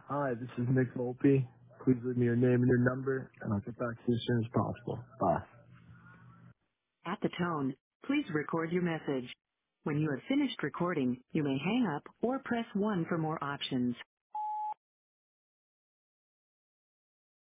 Hi, this is Nick Volpe. Please leave me your name and your number, and I'll get back to you as soon as possible. Bye. At the tone, please record your message. When you have finished recording, you may hang up or press 1 for more options.